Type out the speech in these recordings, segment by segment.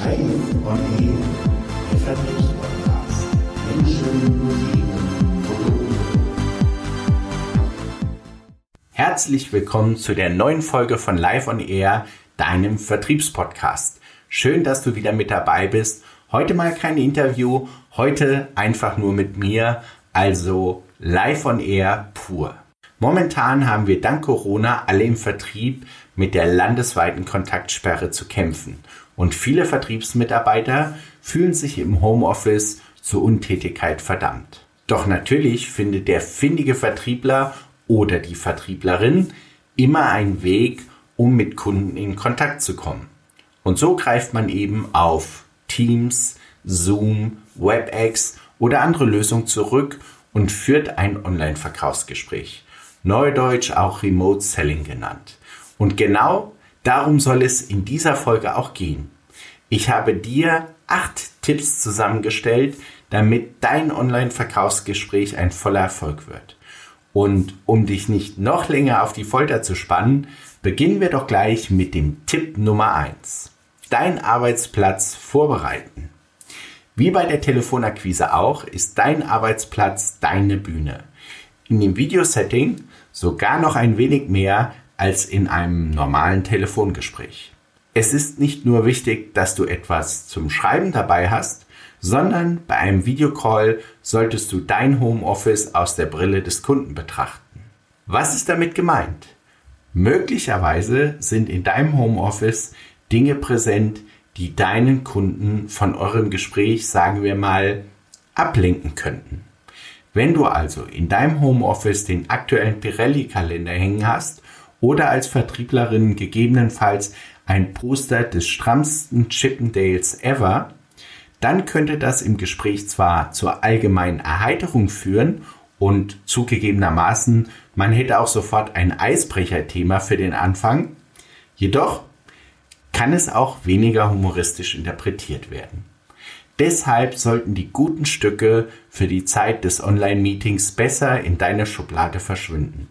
Live on Air, der Vertriebspodcast. Menschen, Themen, Produkte. Herzlich willkommen zu der neuen Folge von Live on Air, deinem Vertriebspodcast. Schön, dass du wieder mit dabei bist. Heute mal kein Interview, heute einfach nur mit mir, also Live on Air pur. Momentan haben wir dank Corona alle im Vertrieb mit der landesweiten Kontaktsperre zu kämpfen. Und viele Vertriebsmitarbeiter fühlen sich im Homeoffice zur Untätigkeit verdammt. Doch natürlich findet der findige Vertriebler oder die Vertrieblerin immer einen Weg, um mit Kunden in Kontakt zu kommen. Und so greift man eben auf Teams, Zoom, WebEx oder andere Lösungen zurück und führt ein Online-Verkaufsgespräch. Neudeutsch auch Remote Selling genannt. Und genau darum soll es in dieser Folge auch gehen. Ich habe dir 8 Tipps zusammengestellt, damit dein Online-Verkaufsgespräch ein voller Erfolg wird. Und um dich nicht noch länger auf die Folter zu spannen, beginnen wir doch gleich mit dem Tipp Nummer 1. Dein Arbeitsplatz vorbereiten. Wie bei der Telefonakquise auch, ist dein Arbeitsplatz deine Bühne. In dem Videosetting sogar noch ein wenig mehr als in einem normalen Telefongespräch. Es ist nicht nur wichtig, dass du etwas zum Schreiben dabei hast, sondern bei einem Videocall solltest du dein Homeoffice aus der Brille des Kunden betrachten. Was ist damit gemeint? Möglicherweise sind in deinem Homeoffice Dinge präsent, die deinen Kunden von eurem Gespräch, sagen wir mal, ablenken könnten. Wenn du also in deinem Homeoffice den aktuellen Pirelli-Kalender hängen hast oder als Vertrieblerin gegebenenfalls ein Poster des strammsten Chippendales ever, dann könnte das im Gespräch zwar zur allgemeinen Erheiterung führen und zugegebenermaßen, man hätte auch sofort ein Eisbrecherthema für den Anfang, jedoch kann es auch weniger humoristisch interpretiert werden. Deshalb sollten die guten Stücke für die Zeit des Online-Meetings besser in deiner Schublade verschwinden.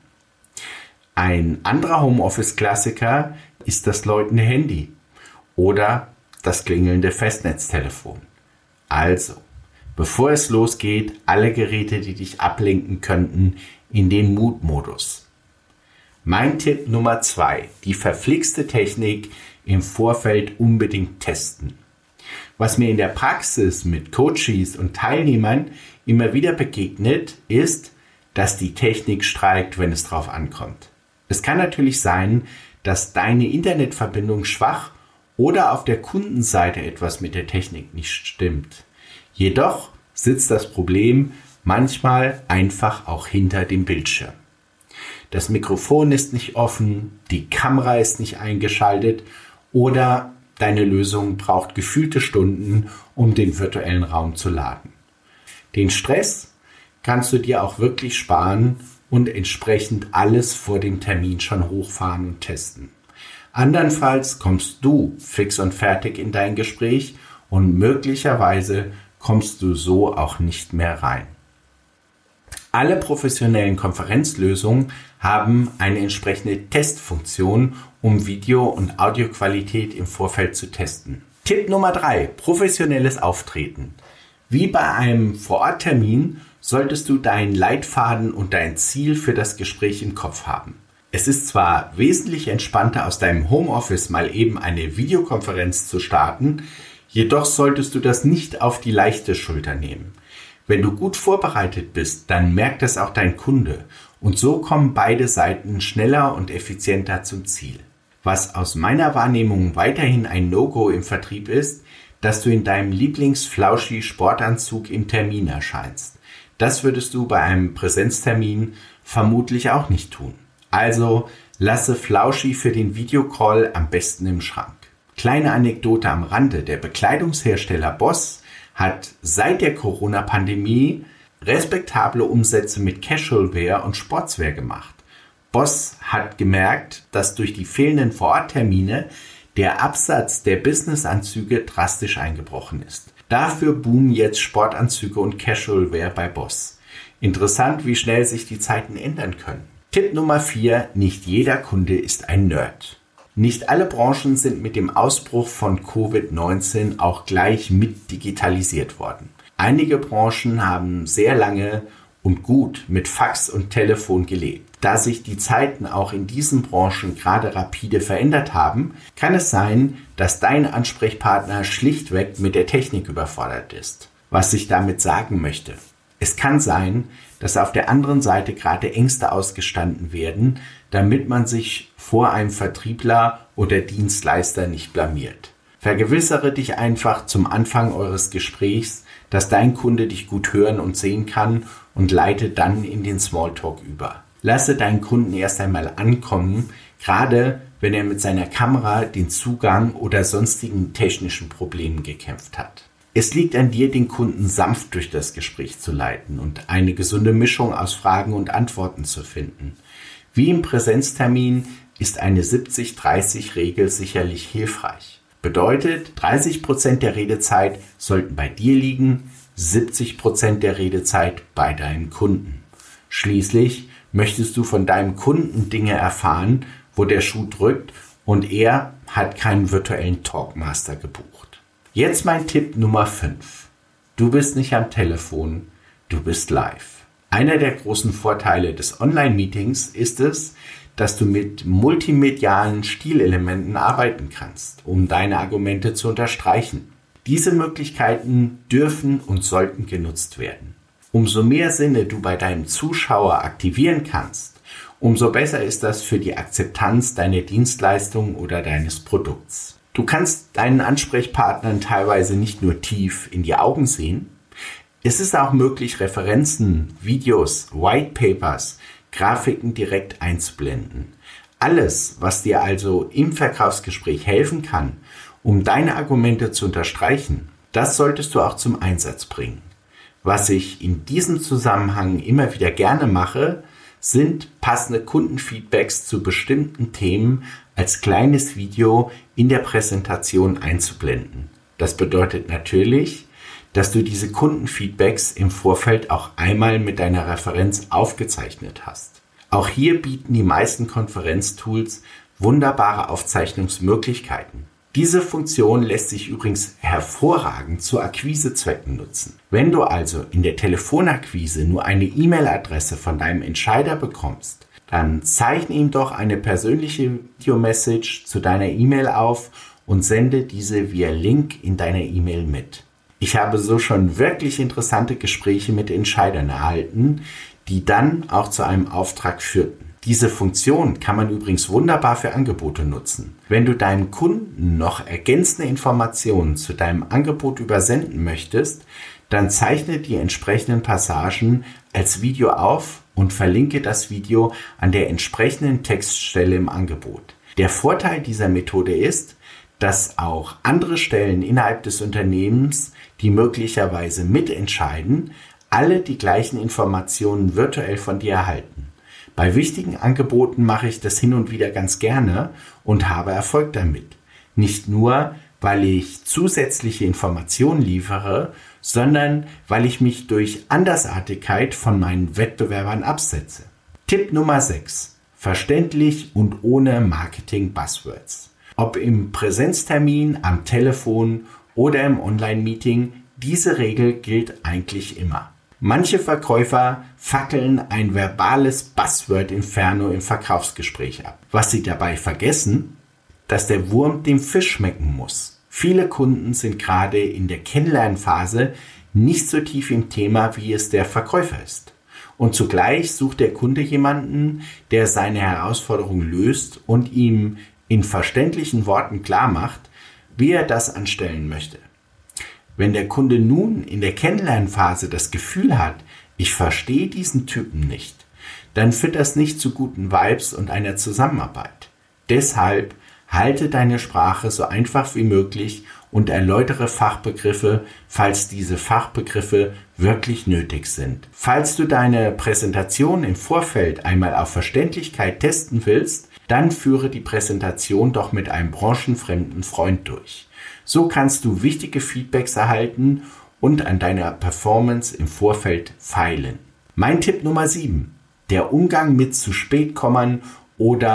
Ein anderer Homeoffice-Klassiker ist das läutende Handy oder das klingelnde Festnetztelefon. Also, bevor es losgeht, alle Geräte, die dich ablenken könnten, in den Mutmodus. Mein Tipp Nummer 2, die verflixte Technik im Vorfeld unbedingt testen. Was mir in der Praxis mit Coaches und Teilnehmern immer wieder begegnet, ist, dass die Technik streikt, wenn es drauf ankommt. Es kann natürlich sein, dass deine Internetverbindung schwach oder auf der Kundenseite etwas mit der Technik nicht stimmt. Jedoch sitzt das Problem manchmal einfach auch hinter dem Bildschirm. Das Mikrofon ist nicht offen, die Kamera ist nicht eingeschaltet oder deine Lösung braucht gefühlte Stunden, um den virtuellen Raum zu laden. Den Stress kannst du dir auch wirklich sparen und entsprechend alles vor dem Termin schon hochfahren und testen. Andernfalls kommst du fix und fertig in dein Gespräch und möglicherweise kommst du so auch nicht mehr rein. Alle professionellen Konferenzlösungen haben eine entsprechende Testfunktion, um Video- und Audioqualität im Vorfeld zu testen. Tipp Nummer 3, professionelles Auftreten. Wie bei einem Vororttermin solltest du deinen Leitfaden und dein Ziel für das Gespräch im Kopf haben. Es ist zwar wesentlich entspannter, aus deinem Homeoffice mal eben eine Videokonferenz zu starten, jedoch solltest du das nicht auf die leichte Schulter nehmen. Wenn du gut vorbereitet bist, dann merkt es auch dein Kunde und so kommen beide Seiten schneller und effizienter zum Ziel. Was aus meiner Wahrnehmung weiterhin ein No-Go im Vertrieb ist, dass du in deinem Lieblings-Flauschi-Sportanzug im Termin erscheinst. Das würdest du bei einem Präsenztermin vermutlich auch nicht tun. Also lasse Flauschi für den Videocall am besten im Schrank. Kleine Anekdote am Rande, der Bekleidungshersteller Boss hat seit der Corona-Pandemie respektable Umsätze mit Casualwear und Sportswear gemacht. Boss hat gemerkt, dass durch die fehlenden Vororttermine der Absatz der Businessanzüge drastisch eingebrochen ist. Dafür boomen jetzt Sportanzüge und Casualwear bei Boss. Interessant, wie schnell sich die Zeiten ändern können. Tipp Nummer 4, nicht jeder Kunde ist ein Nerd. Nicht alle Branchen sind mit dem Ausbruch von Covid-19 auch gleich mit digitalisiert worden. Einige Branchen haben sehr lange und gut mit Fax und Telefon gelebt. Da sich die Zeiten auch in diesen Branchen gerade rapide verändert haben, kann es sein, dass dein Ansprechpartner schlichtweg mit der Technik überfordert ist. Was ich damit sagen möchte: Es kann sein, dass auf der anderen Seite gerade Ängste ausgestanden werden, damit man sich vor einem Vertriebler oder Dienstleister nicht blamiert. Vergewissere dich einfach zum Anfang eures Gesprächs, dass dein Kunde dich gut hören und sehen kann, und leite dann in den Smalltalk über. Lasse deinen Kunden erst einmal ankommen, gerade wenn er mit seiner Kamera den Zugang oder sonstigen technischen Problemen gekämpft hat. Es liegt an dir, den Kunden sanft durch das Gespräch zu leiten und eine gesunde Mischung aus Fragen und Antworten zu finden. Wie im Präsenztermin ist eine 70-30-Regel sicherlich hilfreich. Bedeutet, 30% der Redezeit sollten bei dir liegen, 70% der Redezeit bei deinem Kunden. Schließlich möchtest du von deinem Kunden Dinge erfahren, wo der Schuh drückt, und er hat keinen virtuellen Talkmaster gebucht. Jetzt mein Tipp Nummer 5. Du bist nicht am Telefon, du bist live. Einer der großen Vorteile des Online-Meetings ist es, dass du mit multimedialen Stilelementen arbeiten kannst, um deine Argumente zu unterstreichen. Diese Möglichkeiten dürfen und sollten genutzt werden. Umso mehr Sinne du bei deinem Zuschauer aktivieren kannst, umso besser ist das für die Akzeptanz deiner Dienstleistung oder deines Produkts. Du kannst deinen Ansprechpartnern teilweise nicht nur tief in die Augen sehen. Es ist auch möglich, Referenzen, Videos, White Papers, Grafiken direkt einzublenden. Alles, was dir also im Verkaufsgespräch helfen kann, um deine Argumente zu unterstreichen, das solltest du auch zum Einsatz bringen. Was ich in diesem Zusammenhang immer wieder gerne mache, sind passende Kundenfeedbacks zu bestimmten Themen als kleines Video in der Präsentation einzublenden. Das bedeutet natürlich, dass du diese Kundenfeedbacks im Vorfeld auch einmal mit deiner Referenz aufgezeichnet hast. Auch hier bieten die meisten Konferenztools wunderbare Aufzeichnungsmöglichkeiten. Diese Funktion lässt sich übrigens hervorragend zu Akquisezwecken nutzen. Wenn du also in der Telefonakquise nur eine E-Mail-Adresse von deinem Entscheider bekommst, dann zeichne ihm doch eine persönliche Videomessage zu deiner E-Mail auf und sende diese via Link in deiner E-Mail mit. Ich habe so schon wirklich interessante Gespräche mit Entscheidern erhalten, die dann auch zu einem Auftrag führten. Diese Funktion kann man übrigens wunderbar für Angebote nutzen. Wenn du deinem Kunden noch ergänzende Informationen zu deinem Angebot übersenden möchtest, dann zeichne die entsprechenden Passagen als Video auf und verlinke das Video an der entsprechenden Textstelle im Angebot. Der Vorteil dieser Methode ist, dass auch andere Stellen innerhalb des Unternehmens, die möglicherweise mitentscheiden, alle die gleichen Informationen virtuell von dir erhalten. Bei wichtigen Angeboten mache ich das hin und wieder ganz gerne und habe Erfolg damit. Nicht nur, weil ich zusätzliche Informationen liefere, sondern weil ich mich durch Andersartigkeit von meinen Wettbewerbern absetze. Tipp Nummer 6. Verständlich und ohne Marketing-Buzzwords. Ob im Präsenztermin, am Telefon oder im Online-Meeting, diese Regel gilt eigentlich immer. Manche Verkäufer fackeln ein verbales Buzzword-Inferno im Verkaufsgespräch ab. Was sie dabei vergessen, dass der Wurm dem Fisch schmecken muss. Viele Kunden sind gerade in der Kennenlernphase nicht so tief im Thema, wie es der Verkäufer ist. Und zugleich sucht der Kunde jemanden, der seine Herausforderung löst und ihm in verständlichen Worten klar macht, wie er das anstellen möchte. Wenn der Kunde nun in der Kennenlernphase das Gefühl hat, ich verstehe diesen Typen nicht, dann führt das nicht zu guten Vibes und einer Zusammenarbeit. Deshalb halte deine Sprache so einfach wie möglich und erläutere Fachbegriffe, falls diese Fachbegriffe wirklich nötig sind. Falls du deine Präsentation im Vorfeld einmal auf Verständlichkeit testen willst, dann führe die Präsentation doch mit einem branchenfremden Freund durch. So kannst du wichtige Feedbacks erhalten und an deiner Performance im Vorfeld feilen. Mein Tipp Nummer 7. Der Umgang mit zu spät kommen oder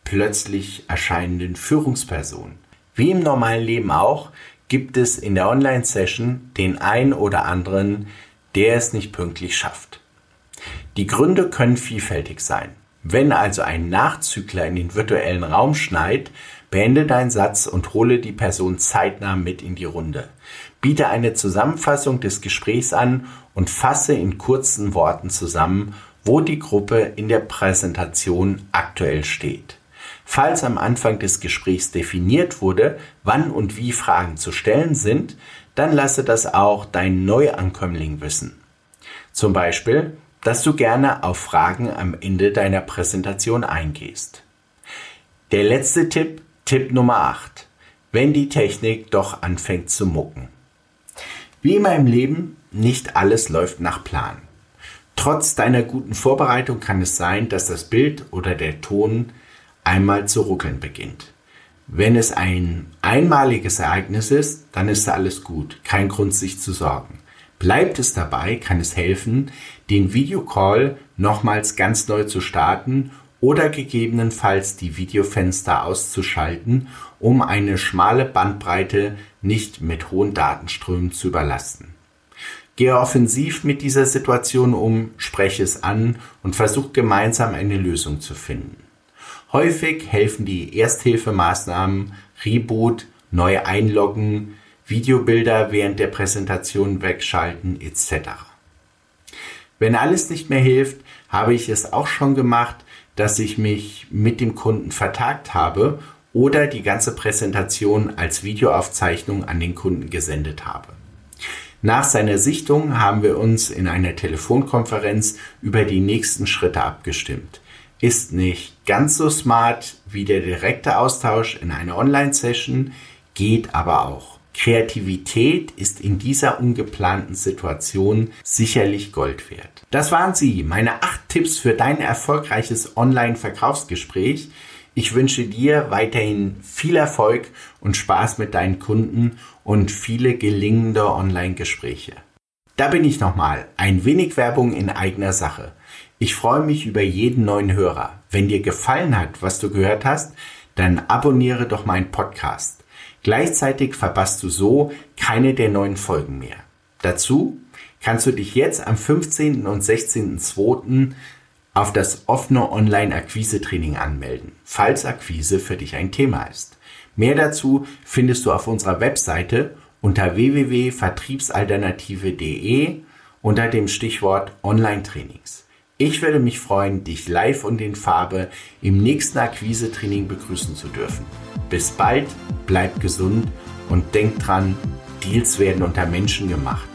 plötzlich erscheinenden Führungsperson. Wie im normalen Leben auch, gibt es in der Online-Session den einen oder anderen, der es nicht pünktlich schafft. Die Gründe können vielfältig sein. Wenn also ein Nachzügler in den virtuellen Raum schneit, beende deinen Satz und hole die Person zeitnah mit in die Runde. Biete eine Zusammenfassung des Gesprächs an und fasse in kurzen Worten zusammen, wo die Gruppe in der Präsentation aktuell steht. Falls am Anfang des Gesprächs definiert wurde, wann und wie Fragen zu stellen sind, dann lasse das auch dein Neuankömmling wissen. Zum Beispiel, dass du gerne auf Fragen am Ende deiner Präsentation eingehst. Der letzte Tipp, Tipp Nummer 8. Wenn die Technik doch anfängt zu mucken. Wie immer im Leben, nicht alles läuft nach Plan. Trotz deiner guten Vorbereitung kann es sein, dass das Bild oder der Ton einmal zu ruckeln beginnt. Wenn es ein einmaliges Ereignis ist, dann ist alles gut, kein Grund sich zu sorgen. Bleibt es dabei, kann es helfen, den Videocall nochmals ganz neu zu starten oder gegebenenfalls die Videofenster auszuschalten, um eine schmale Bandbreite nicht mit hohen Datenströmen zu überlasten. Gehe offensiv mit dieser Situation um, spreche es an und versuch gemeinsam eine Lösung zu finden. Häufig helfen die Ersthilfemaßnahmen, Reboot, neu einloggen, Videobilder während der Präsentation wegschalten etc. Wenn alles nicht mehr hilft, habe ich es auch schon gemacht, dass ich mich mit dem Kunden vertagt habe oder die ganze Präsentation als Videoaufzeichnung an den Kunden gesendet habe. Nach seiner Sichtung haben wir uns in einer Telefonkonferenz über die nächsten Schritte abgestimmt. Ist nicht ganz so smart wie der direkte Austausch in einer Online-Session, geht aber auch. Kreativität ist in dieser ungeplanten Situation sicherlich Gold wert. Das waren sie, meine 8 Tipps für dein erfolgreiches Online-Verkaufsgespräch. Ich wünsche dir weiterhin viel Erfolg und Spaß mit deinen Kunden und viele gelingende Online-Gespräche. Da bin ich nochmal, ein wenig Werbung in eigener Sache. Ich freue mich über jeden neuen Hörer. Wenn dir gefallen hat, was du gehört hast, dann abonniere doch meinen Podcast. Gleichzeitig verpasst du so keine der neuen Folgen mehr. Dazu kannst du dich jetzt am 15. und 16.02. auf das offene Online-Akquise-Training anmelden, falls Akquise für dich ein Thema ist. Mehr dazu findest du auf unserer Webseite unter www.vertriebsalternative.de unter dem Stichwort Online-Trainings. Ich würde mich freuen, dich live und in Farbe im nächsten Akquise-Training begrüßen zu dürfen. Bis bald, bleib gesund und denk dran, Deals werden unter Menschen gemacht.